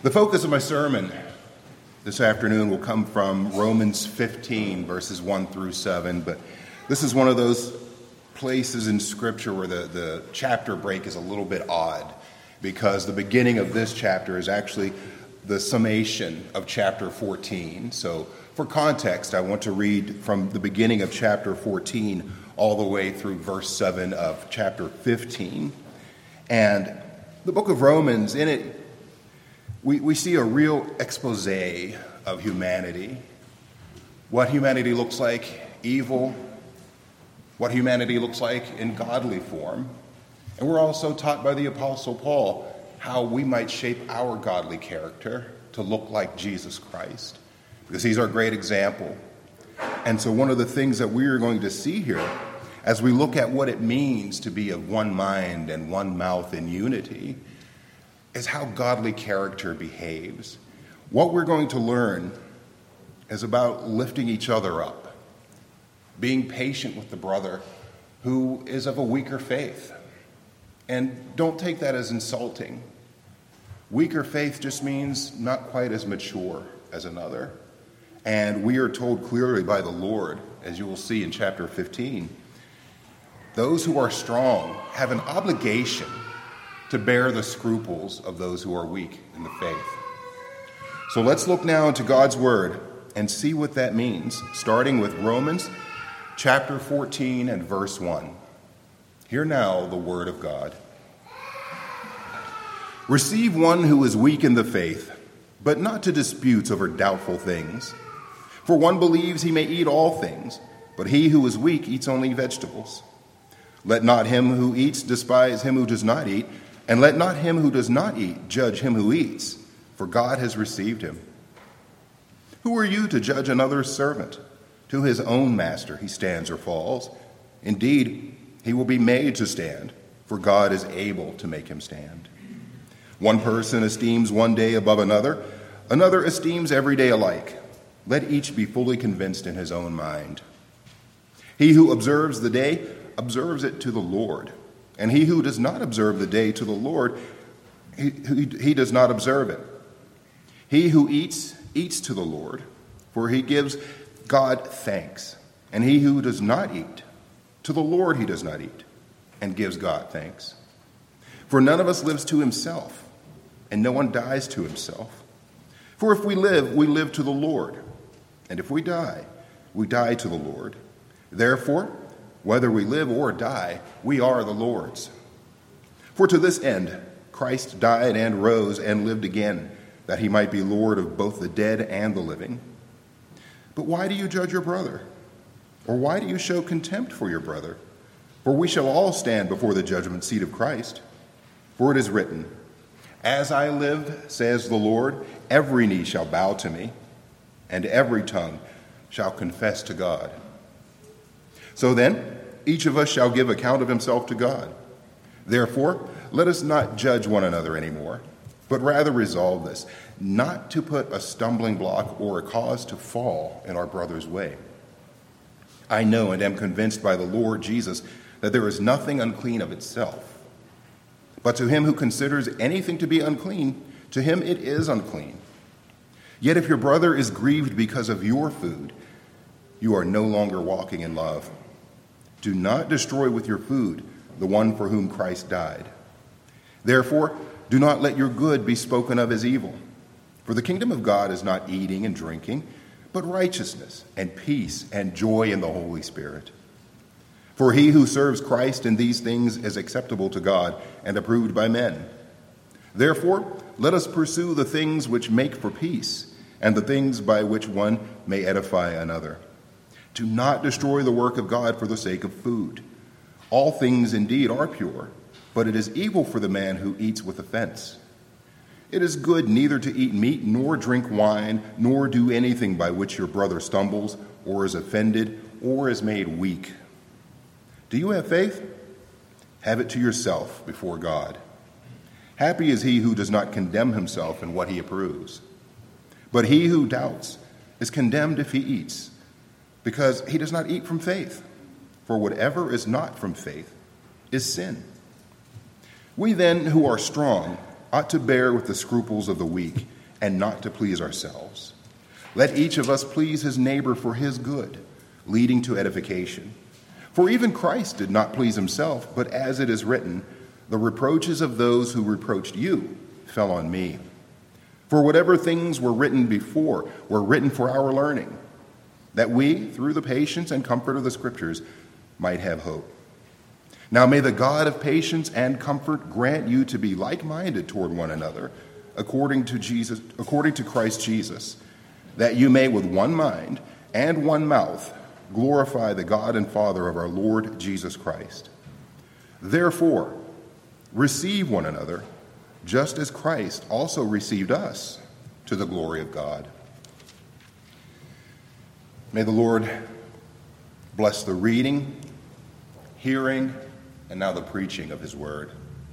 The focus of my sermon this afternoon will come from Romans 15, verses 1 through 7, but this is one of those places in Scripture where the chapter break is a little bit odd, because the beginning of this chapter is actually the summation of chapter 14. So for context, I want to read from the beginning of chapter 14 all the way through verse 7 of chapter 15. And the book of Romans, in it, we see a real expose of humanity, what humanity looks like evil, what humanity looks like in godly form. And we're also taught by the Apostle Paul how we might shape our godly character to look like Jesus Christ, because he's our great example. And so one of the things that we are going to see here as we look at what it means to be of one mind and one mouth in unity is how godly character behaves. What we're going to learn is about lifting each other up, being patient with the brother who is of a weaker faith. And don't take that as insulting. Weaker faith just means not quite as mature as another. And we are told clearly by the Lord, as you will see in chapter 15, those who are strong have an obligation to bear the scruples of those who are weak in the faith. So let's look now into God's word and see what that means, starting with Romans chapter 14 and verse 1. Hear now the word of God. Receive one who is weak in the faith, but not to disputes over doubtful things. For one believes he may eat all things, but he who is weak eats only vegetables. Let not him who eats despise him who does not eat, and let not him who does not eat judge him who eats, for God has received him. Who are you to judge another's servant? To his own master he stands or falls. Indeed, he will be made to stand, for God is able to make him stand. One person esteems one day above another, another esteems every day alike. Let each be fully convinced in his own mind. He who observes the day observes it to the Lord, and he who does not observe the day to the Lord, he does not observe it. He who eats, eats to the Lord, for he gives God thanks. And he who does not eat, to the Lord he does not eat, and gives God thanks. For none of us lives to himself, and no one dies to himself. For if we live to the Lord, and if we die to the Lord. Therefore, whether we live or die, we are the Lord's. For to this end, Christ died and rose and lived again, that he might be Lord of both the dead and the living. But why do you judge your brother? Or why do you show contempt for your brother? For we shall all stand before the judgment seat of Christ. For it is written, As I live, says the Lord, every knee shall bow to me, and every tongue shall confess to God. So then, each of us shall give account of himself to God. Therefore, let us not judge one another anymore, but rather resolve this, not to put a stumbling block or a cause to fall in our brother's way. I know and am convinced by the Lord Jesus that there is nothing unclean of itself. But to him who considers anything to be unclean, to him it is unclean. Yet if your brother is grieved because of your food, you are no longer walking in love. Do not destroy with your food the one for whom Christ died. Therefore, do not let your good be spoken of as evil. For the kingdom of God is not eating and drinking, but righteousness and peace and joy in the Holy Spirit. For he who serves Christ in these things is acceptable to God and approved by men. Therefore, let us pursue the things which make for peace, and the things by which one may edify another. Do not destroy the work of God for the sake of food. All things indeed are pure, but it is evil for the man who eats with offense. It is good neither to eat meat, nor drink wine, nor do anything by which your brother stumbles, or is offended, or is made weak. Do you have faith? Have it to yourself before God. Happy is he who does not condemn himself in what he approves. But he who doubts is condemned if he eats, because he does not eat from faith. For whatever is not from faith is sin. We then, who are strong, ought to bear with the scruples of the weak and not to please ourselves. Let each of us please his neighbor for his good, leading to edification. For even Christ did not please himself, but as it is written, the reproaches of those who reproached you fell on me. For whatever things were written before were written for our learning, that we, through the patience and comfort of the Scriptures, might have hope. Now may the God of patience and comfort grant you to be like-minded toward one another, according to Christ Jesus, that you may with one mind and one mouth glorify the God and Father of our Lord Jesus Christ. Therefore, receive one another, just as Christ also received us to the glory of God. May the Lord bless the reading, hearing, and now the preaching of his word.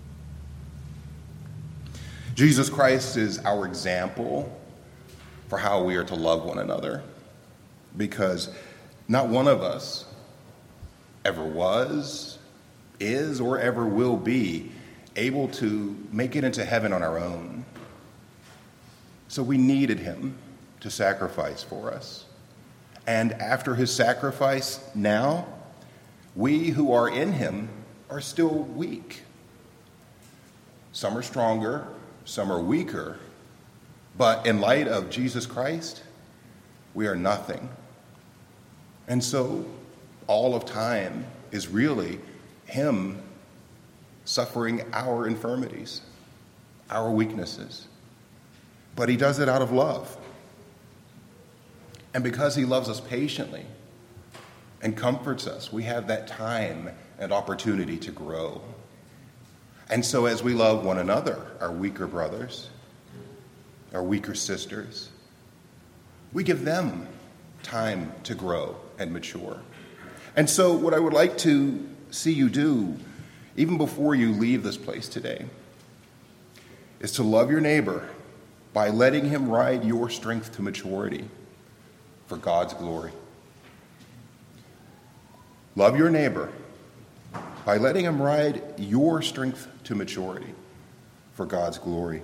Jesus Christ is our example for how we are to love one another, because not one of us ever was, is, or ever will be able to make it into heaven on our own. So we needed him to sacrifice for us. And after his sacrifice, now, we who are in him are still weak. Some are stronger, some are weaker, but in light of Jesus Christ, we are nothing. And so all of time is really him suffering our infirmities, our weaknesses. But he does it out of love. And because he loves us patiently and comforts us, we have that time and opportunity to grow. And so as we love one another, our weaker brothers, our weaker sisters, we give them time to grow and mature. And so what I would like to see you do, even before you leave this place today, is to love your neighbor by letting him ride your strength to maturity for God's glory. Love your neighbor by letting him ride your strength to maturity for God's glory.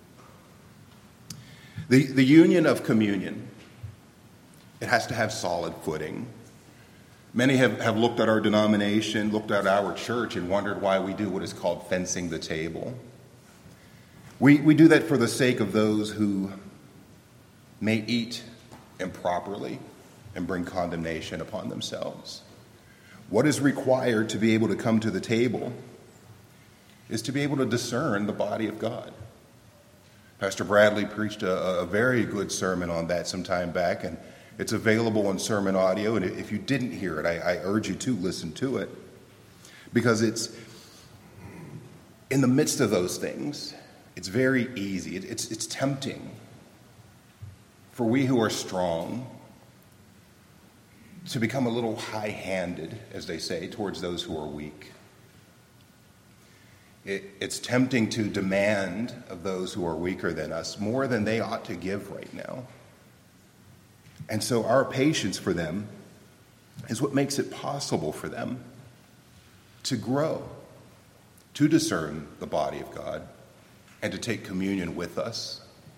The union of communion, it has to have solid footing. Many have looked at our denomination, looked at our church, and wondered why we do what is called fencing the table. We do that for the sake of those who may eat improperly and bring condemnation upon themselves. What is required to be able to come to the table is to be able to discern the body of God. Pastor Bradley preached a very good sermon on that some time back, and it's available on sermon audio, and if you didn't hear it, I urge you to listen to it, because it's in the midst of those things, it's very easy, it's tempting for we who are strong to become a little high-handed, as they say, towards those who are weak. It's tempting to demand of those who are weaker than us more than they ought to give right now. And so our patience for them is what makes it possible for them to grow, to discern the body of God, and to take communion with us.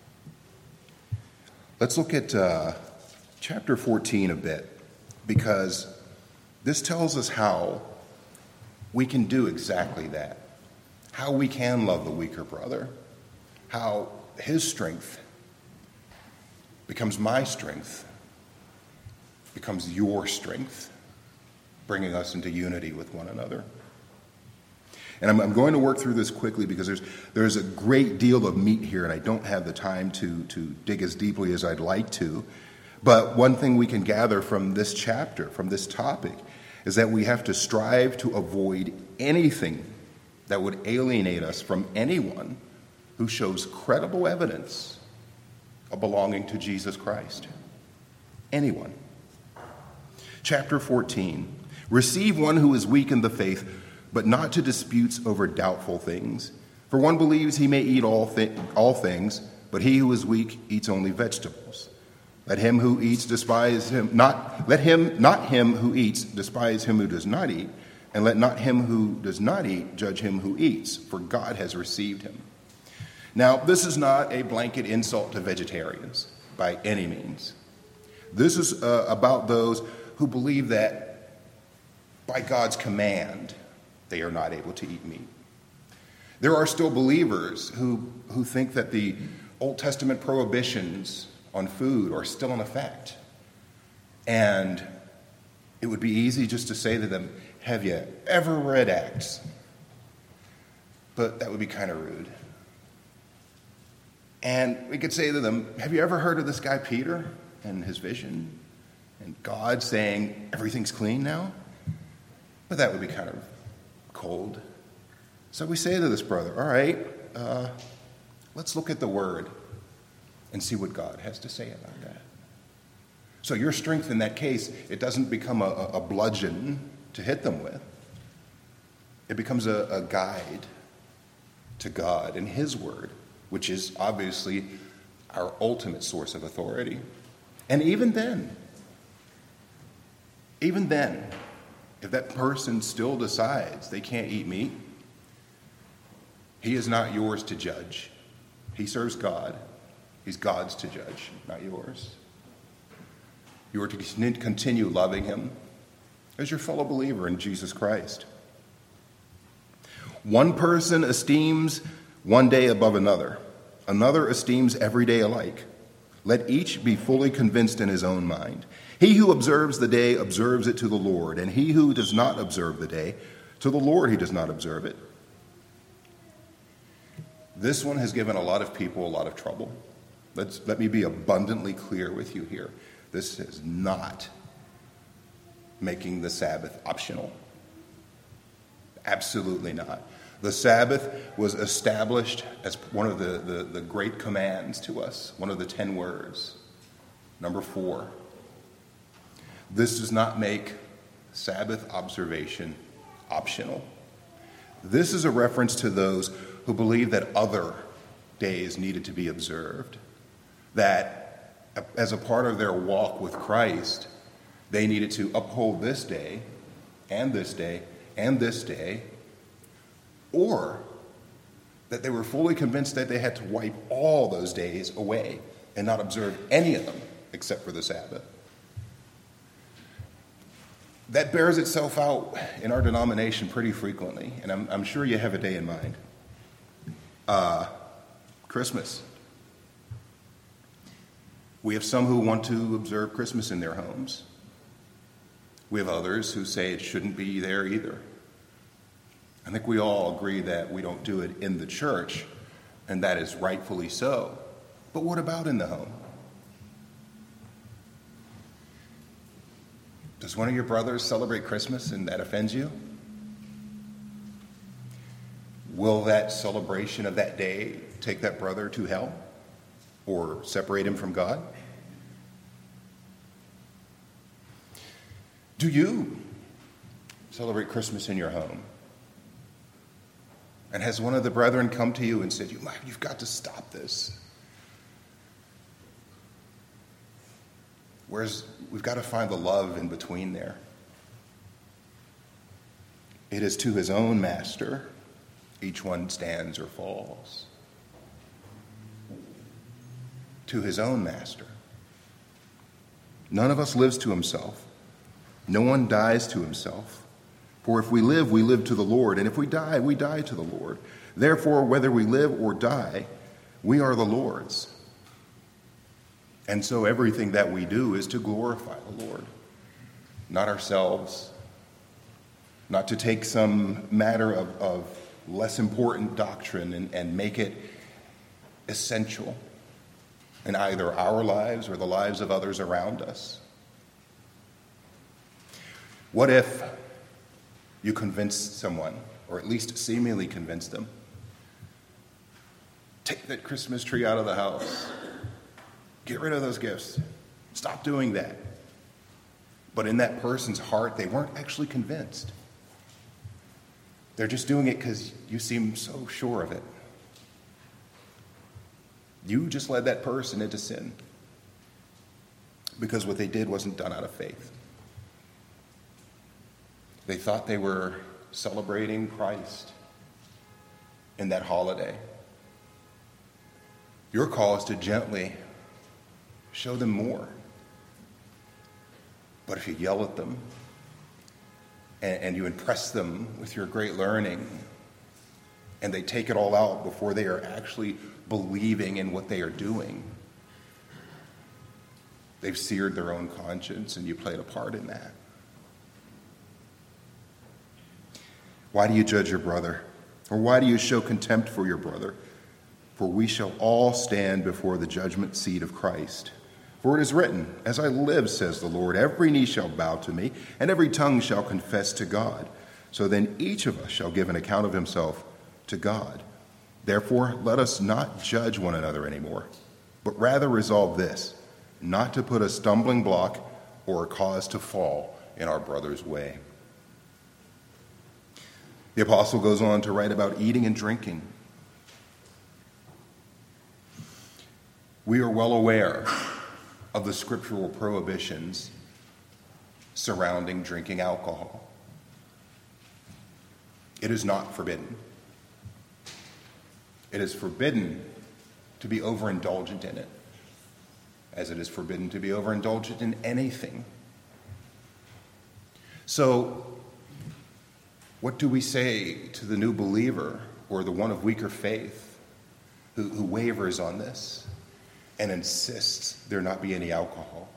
Let's look at chapter 14 a bit, because this tells us how we can do exactly that, how we can love the weaker brother, how his strength becomes my strength, becomes your strength, bringing us into unity with one another. And I'm going to work through this quickly because there's a great deal of meat here, and I don't have the time to dig as deeply as I'd like to. But one thing we can gather from this chapter, from this topic, is that we have to strive to avoid anything that would alienate us from anyone who shows credible evidence of belonging to Jesus Christ. Anyone. Chapter 14. Receive one who is weak in the faith, but not to disputes over doubtful things. For one believes he may eat all things, but he who is weak eats only vegetables. Let him who eats despise him, not him who eats despise him who does not eat, and let not him who does not eat judge him who eats, for God has received him. Now, this is not a blanket insult to vegetarians by any means. This is about those who believe that by God's command, they are not able to eat meat. There are still believers who think that the Old Testament prohibitions on food are still in effect. And it would be easy just to say to them, have you ever read Acts? But that would be kind of rude. And we could say to them, have you ever heard of this guy Peter and his vision? And God saying, everything's clean now? But that would be kind of cold. So we say to this brother, all right, let's look at the word and see what God has to say about that. So your strength in that case, it doesn't become a bludgeon to hit them with. It becomes a guide to God and his word, which is obviously our ultimate source of authority. And even then, if that person still decides they can't eat meat, he is not yours to judge. He serves God. He's God's to judge, not yours. You are to continue loving him as your fellow believer in Jesus Christ. One person esteems one day above another. Another esteems every day alike. Let each be fully convinced in his own mind. He who observes the day observes it to the Lord, and he who does not observe the day, to the Lord he does not observe it. This one has given a lot of people a lot of trouble. Let me be abundantly clear with you here. This is not making the Sabbath optional. Absolutely not. The Sabbath was established as one of the great commands to us, one of the 10 words. Number 4, this does not make Sabbath observation optional. This is a reference to those who believe that other days needed to be observed, that as a part of their walk with Christ, they needed to uphold this day, and this day, and this day, or that they were fully convinced that they had to wipe all those days away and not observe any of them except for the Sabbath. That bears itself out in our denomination pretty frequently, and I'm sure you have a day in mind. Christmas. We have some who want to observe Christmas in their homes. We have others who say it shouldn't be there either. I think we all agree that we don't do it in the church, and that is rightfully so. But what about in the home? Does one of your brothers celebrate Christmas and that offends you? Will that celebration of that day take that brother to hell or separate him from God? Do you celebrate Christmas in your home? And has one of the brethren come to you and said, you've got to stop this? Whereas we've got to find the love in between there. It is to his own master each one stands or falls. To his own master. None of us lives to himself. No one dies to himself. For if we live to the Lord. And if we die to the Lord. Therefore, whether we live or die, we are the Lord's. And so everything that we do is to glorify the Lord, not ourselves, not to take some matter of less important doctrine and make it essential in either our lives or the lives of others around us. What if you convince someone, or at least seemingly convince them, take that Christmas tree out of the house? Get rid of those gifts. Stop doing that. But in that person's heart, they weren't actually convinced. They're just doing it because you seem so sure of it. You just led that person into sin because what they did wasn't done out of faith. They thought they were celebrating Christ in that holiday. Your call is to gently show them more. But if you yell at them and you impress them with your great learning, and they take it all out before they are actually believing in what they are doing, they've seared their own conscience, and you played a part in that. Why do you judge your brother? Or why do you show contempt for your brother? For we shall all stand before the judgment seat of Christ. For it is written, as I live, says the Lord, every knee shall bow to me, and every tongue shall confess to God. So then each of us shall give an account of himself to God. Therefore, let us not judge one another anymore, but rather resolve this, not to put a stumbling block or a cause to fall in our brother's way. The apostle goes on to write about eating and drinking. We are well aware of the scriptural prohibitions surrounding drinking alcohol. It is not forbidden. It is forbidden to be overindulgent in it, as it is forbidden to be overindulgent in anything. So, what do we say to the new believer or the one of weaker faith who wavers on this and insists there not be any alcohol?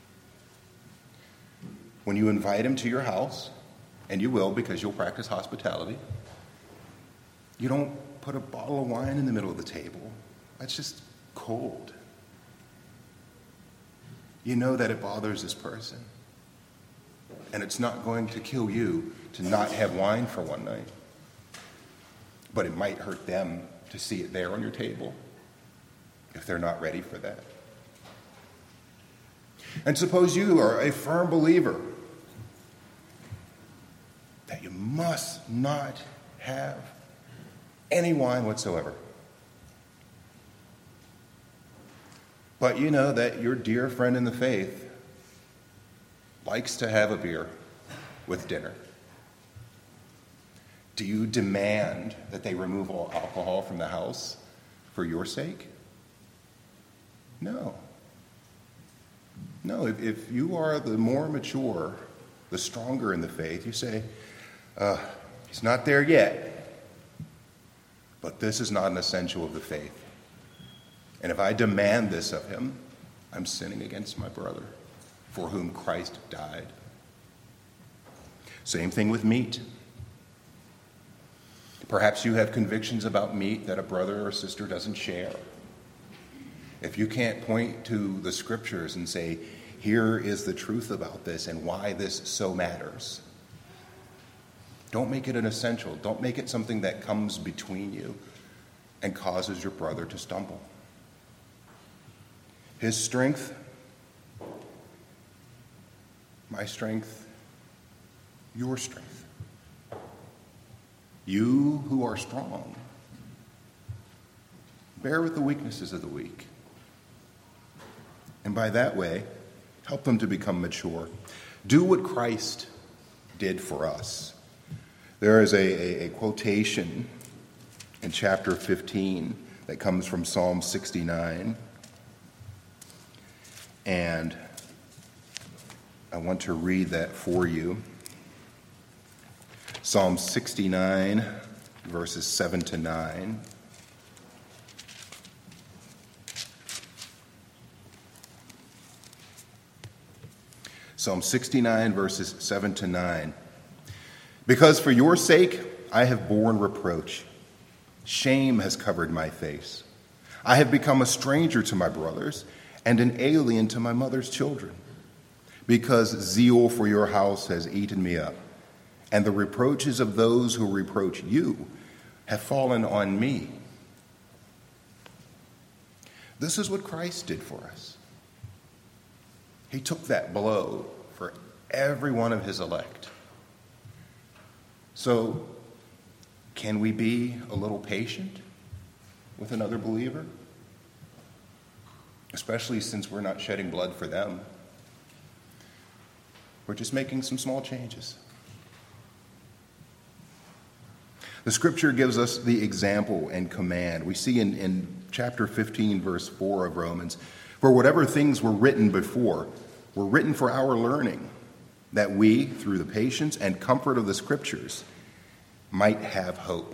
When you invite him to your house, and you will because you'll practice hospitality, you don't put a bottle of wine in the middle of the table. That's just cold. You know that it bothers this person. And it's not going to kill you to not have wine for one night. But it might hurt them to see it there on your table if they're not ready for that. And suppose you are a firm believer that you must not have any wine whatsoever. But you know that your dear friend in the faith likes to have a beer with dinner. Do you demand that they remove all alcohol from the house for your sake? No. No, if you are the more mature, the stronger in the faith, you say, he's not there yet, but this is not an essential of the faith. And if I demand this of him, I'm sinning against my brother, for whom Christ died. Same thing with meat. Perhaps you have convictions about meat that a brother or sister doesn't share. If you can't point to the scriptures and say, here is the truth about this and why this so matters, don't make it an essential. Don't make it something that comes between you and causes your brother to stumble. His strength, my strength, your strength. You who are strong, bear with the weaknesses of the weak. And by that way, help them to become mature. Do what Christ did for us. There is a quotation in chapter 15 that comes from Psalm 69. And I want to read that for you. Psalm 69, verses 7 to 9. Psalm 69, verses 7 to 9. Because for your sake I have borne reproach. Shame has covered my face. I have become a stranger to my brothers and an alien to my mother's children. Because zeal for your house has eaten me up, and the reproaches of those who reproach you have fallen on me. This is what Christ did for us. He took that blow for every one of his elect. So, can we be a little patient with another believer? Especially since we're not shedding blood for them. We're just making some small changes. The scripture gives us the example and command. We see in chapter 15, verse 4 of Romans, "For whatever things were written before were written for our learning, that we, through the patience and comfort of the Scriptures, might have hope."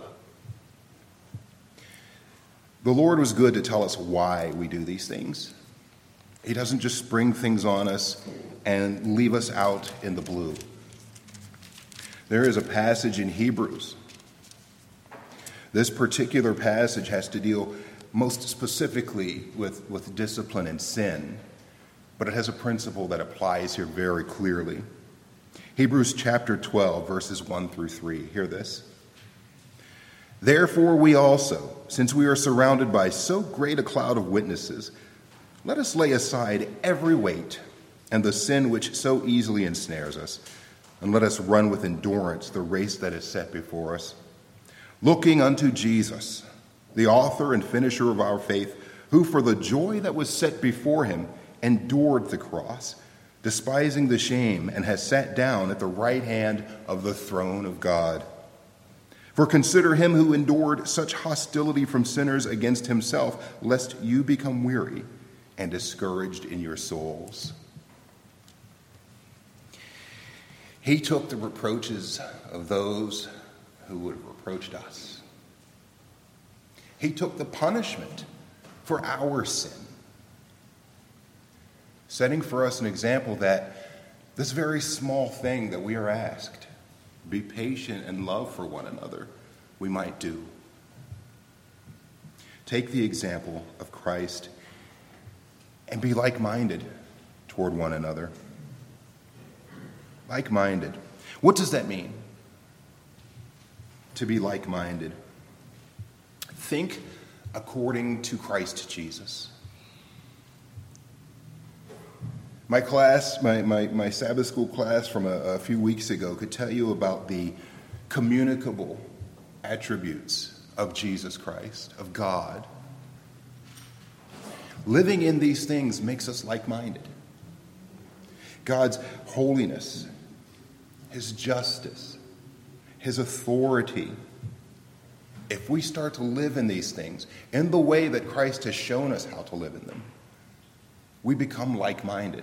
The Lord was good to tell us why we do these things. He doesn't just spring things on us and leave us out in the blue. There is a passage in Hebrews. This particular passage has to deal most specifically with discipline and sin, but it has a principle that applies here very clearly. Hebrews chapter 12, verses 1 through 3. Hear this. "Therefore we also, since we are surrounded by so great a cloud of witnesses, let us lay aside every weight and the sin which so easily ensnares us, and let us run with endurance the race that is set before us, looking unto Jesus, the author and finisher of our faith, who for the joy that was set before him endured the cross, despising the shame, and has sat down at the right hand of the throne of God. For consider him who endured such hostility from sinners against himself, lest you become weary and discouraged in your souls." He took the reproaches of those who would have reproached us. He took the punishment for our sin, setting for us an example that this very small thing that we are asked, be patient and love for one another, we might do. Take the example of Christ and be like-minded toward one another. Like-minded. What does that mean? To be like-minded. Think according to Christ Jesus. My class, my Sabbath school class from a few weeks ago could tell you about the communicable attributes of Jesus Christ, of God. Living in these things makes us like-minded. God's holiness, his justice, his authority. If we start to live in these things in the way that Christ has shown us how to live in them, we become like-minded.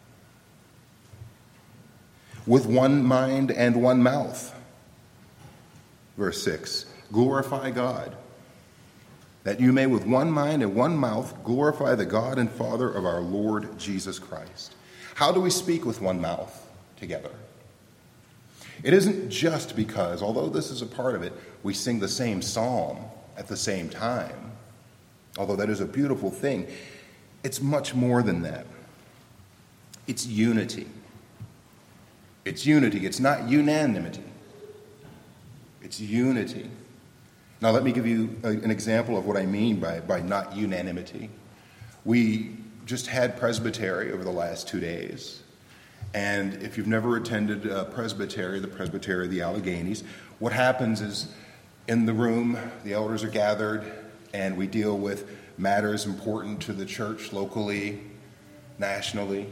With one mind and one mouth. Verse 6, glorify God, that you may with one mind and one mouth glorify the God and Father of our Lord Jesus Christ. How do we speak with one mouth together? It isn't just because, although this is a part of it, we sing the same psalm at the same time, although that is a beautiful thing. It's much more than that. It's unity. It's unity. It's not unanimity. It's unity. Now let me give you an example of what I mean by not unanimity. We just had Presbytery over the last 2 days. And if you've never attended Presbytery, the Presbytery of the Alleghenies, what happens is in the room, the elders are gathered, and we deal with matters important to the church locally, nationally.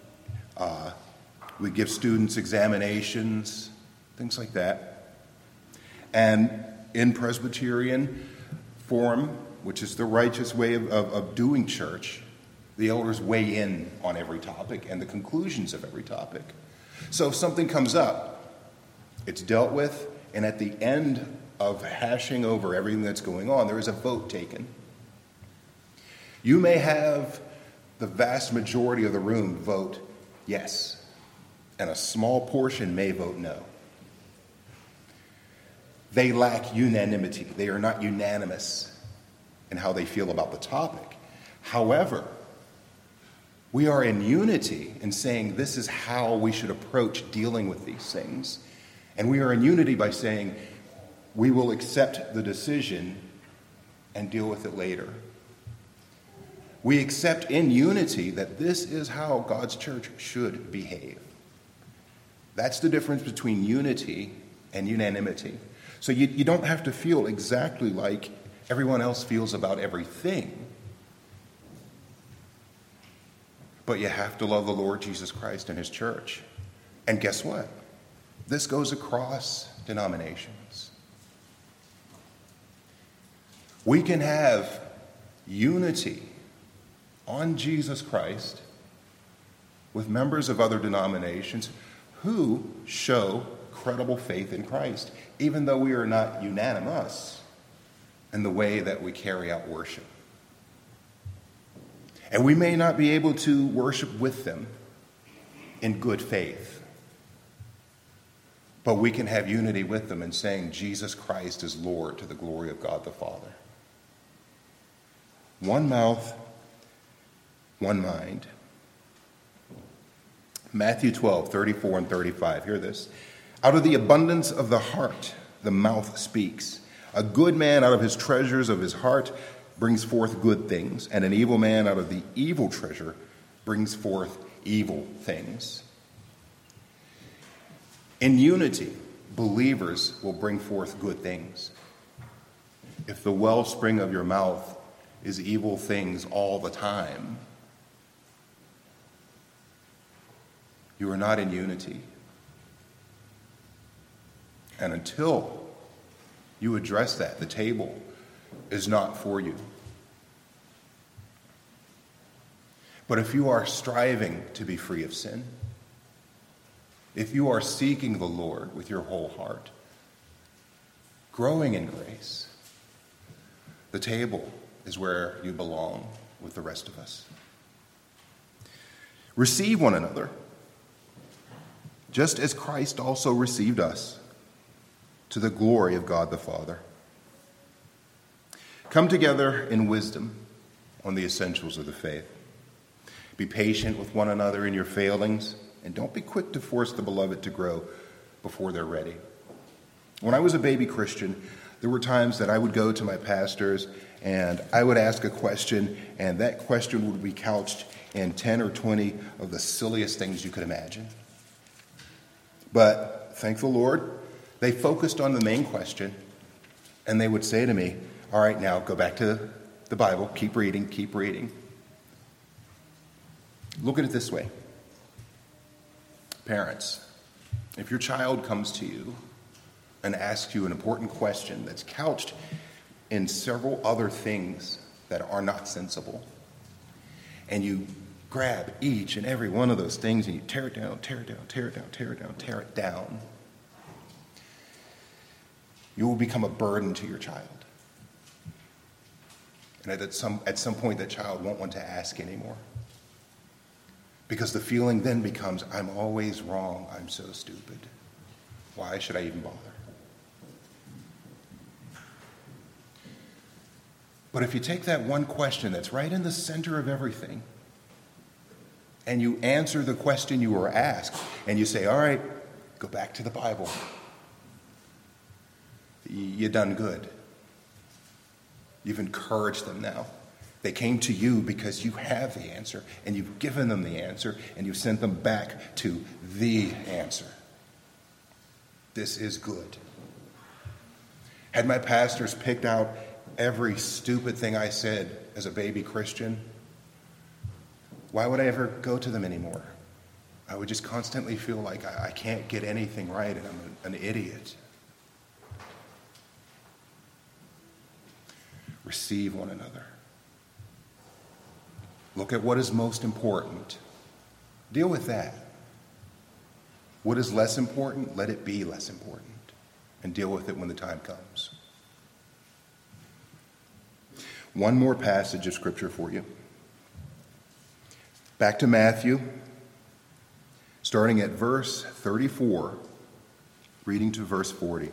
We give students examinations, things like that. And in Presbyterian form, which is the righteous way of doing church, the elders weigh in on every topic and the conclusions of every topic. So if something comes up, it's dealt with, and at the end of hashing over everything that's going on, there is a vote taken. You may have the vast majority of the room vote yes, and a small portion may vote no. They lack unanimity. They are not unanimous in how they feel about the topic. However, we are in unity in saying this is how we should approach dealing with these things. And we are in unity by saying we will accept the decision and deal with it later. We accept in unity that this is how God's church should behave. That's the difference between unity and unanimity. So you don't have to feel exactly like everyone else feels about everything. But you have to love the Lord Jesus Christ and his church. And guess what? This goes across denominations. We can have unity on Jesus Christ with members of other denominations who show credible faith in Christ, even though we are not unanimous in the way that we carry out worship. And we may not be able to worship with them in good faith, but we can have unity with them in saying Jesus Christ is Lord to the glory of God the Father. One mouth, one mind. Matthew 12, 34 and 35. Hear this. Out of the abundance of the heart, the mouth speaks. A good man out of his treasures of his heart brings forth good things, and an evil man out of the evil treasure brings forth evil things. In unity, believers will bring forth good things. If the wellspring of your mouth is evil things all the time, you are not in unity. And until you address that, the table is not for you. But if you are striving to be free of sin, if you are seeking the Lord with your whole heart, growing in grace, the table is where you belong with the rest of us. Receive one another, just as Christ also received us, to the glory of God the Father. Come together in wisdom on the essentials of the faith. Be patient with one another in your failings, and don't be quick to force the beloved to grow before they're ready. When I was a baby Christian, there were times that I would go to my pastors and I would ask a question, and that question would be couched in 10 or 20 of the silliest things you could imagine. But thank the Lord, they focused on the main question, and they would say to me, all right, now go back to the Bible, keep reading, keep reading. Look at it this way. Parents, if your child comes to you and asks you an important question that's couched in several other things that are not sensible, and you grab each and every one of those things and you tear it down, tear it down, tear it down, tear it down, tear it down, you will become a burden to your child. And at some point, that child won't want to ask anymore. Because the feeling then becomes, I'm always wrong, I'm so stupid. Why should I even bother? But if you take that one question that's right in the center of everything, and you answer the question you were asked, and you say, all right, go back to the Bible, you done good. You've encouraged them now. They came to you because you have the answer, and you've given them the answer, and you've sent them back to the answer. This is good. Had my pastors picked out every stupid thing I said as a baby Christian, why would I ever go to them anymore? I would just constantly feel like I can't get anything right, and I'm an idiot. Receive one another. Look at what is most important. Deal with that. What is less important, let it be less important. And deal with it when the time comes. One more passage of Scripture for you. Back to Matthew, starting at verse 34, reading to verse 40.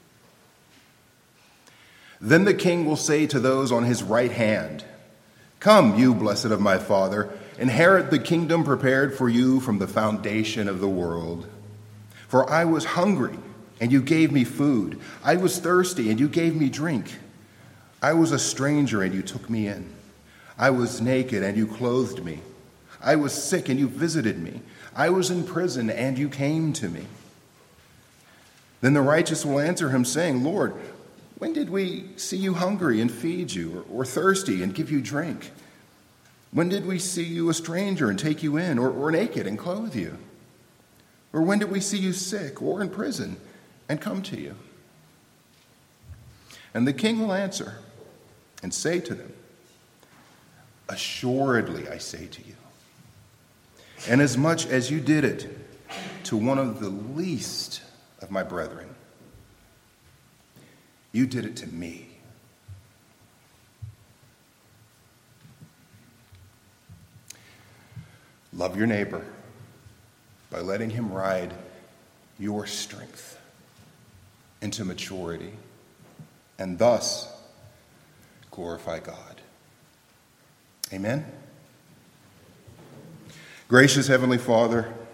Then the king will say to those on his right hand, come, you blessed of my Father, inherit the kingdom prepared for you from the foundation of the world. For I was hungry, and you gave me food. I was thirsty, and you gave me drink. I was a stranger, and you took me in. I was naked, and you clothed me. I was sick, and you visited me. I was in prison, and you came to me. Then the righteous will answer him, saying, Lord, when did we see you hungry and feed you, or thirsty and give you drink? When did we see you a stranger and take you in, or naked and clothe you? Or when did we see you sick or in prison and come to you? And the king will answer and say to them, Assuredly, I say to you, inasmuch as you did it to one of the least of my brethren, you did it to me. Love your neighbor by letting him ride your strength into maturity, and thus glorify God. Amen. Gracious Heavenly Father,